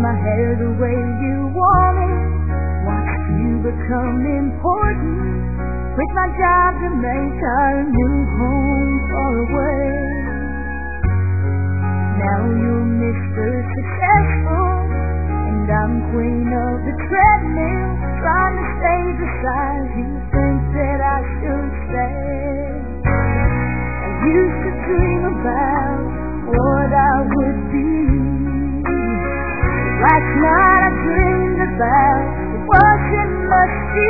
my hair the way you want it, watch you become important, quit my job to make our new home far away. Now you're Mr. Successful, and I'm queen of the treadmill, trying to stay the size you think that I should stay. I used to dream about what I would be. Last night I dreamed about what it must be.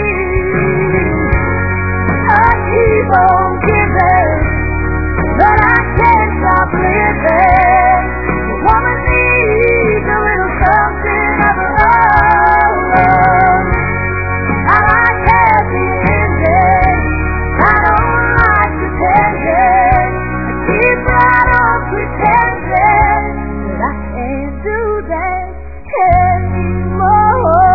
I keep on giving, but I can't stop living. A woman needs a little something of her own. I like happy endings, I don't like pretending. I keep right on pretending, but I can't do that anymore.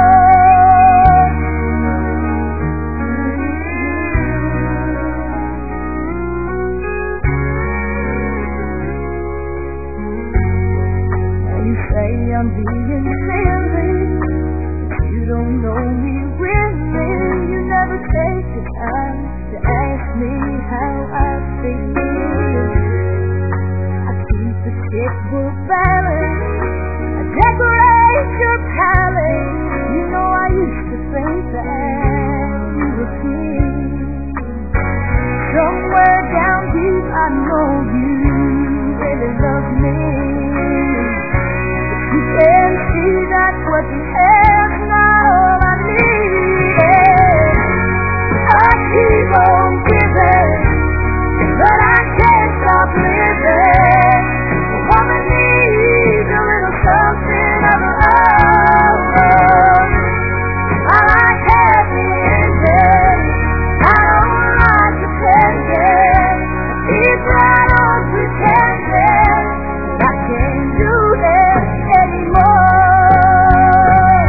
Now you say I'm being silly, but you don't know me really. You never take the time to ask me how I feel. I keep a checkbook balance, I decorate your palace. You know I used to think that you were king. Somewhere down deep I know you really love me, but you can't see that what you have's not all I need. I keep on giving, but I can't stop living. A woman needs a little something of her own. I like happy endings, I don't like pretending. I keep right on pretending, but I can't do that anymore.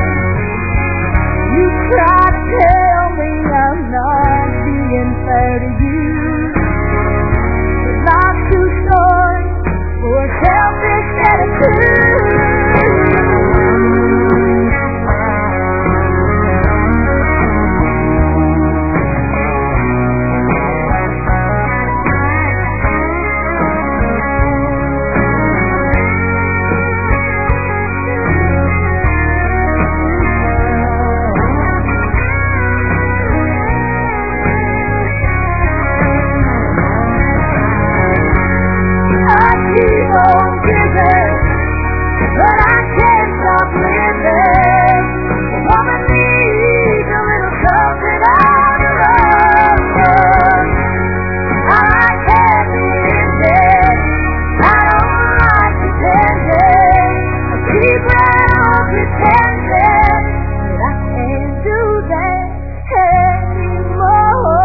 You try to tell me I'm not being fair to you, but life's too short for a selfish attitude. I keep on giving, but I can't stop living. A woman needs a little something of her own. I like happy endings, I don't like pretending. I keep right on pretending, but I can't do that anymore.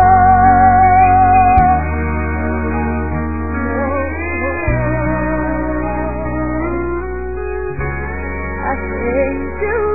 I can't do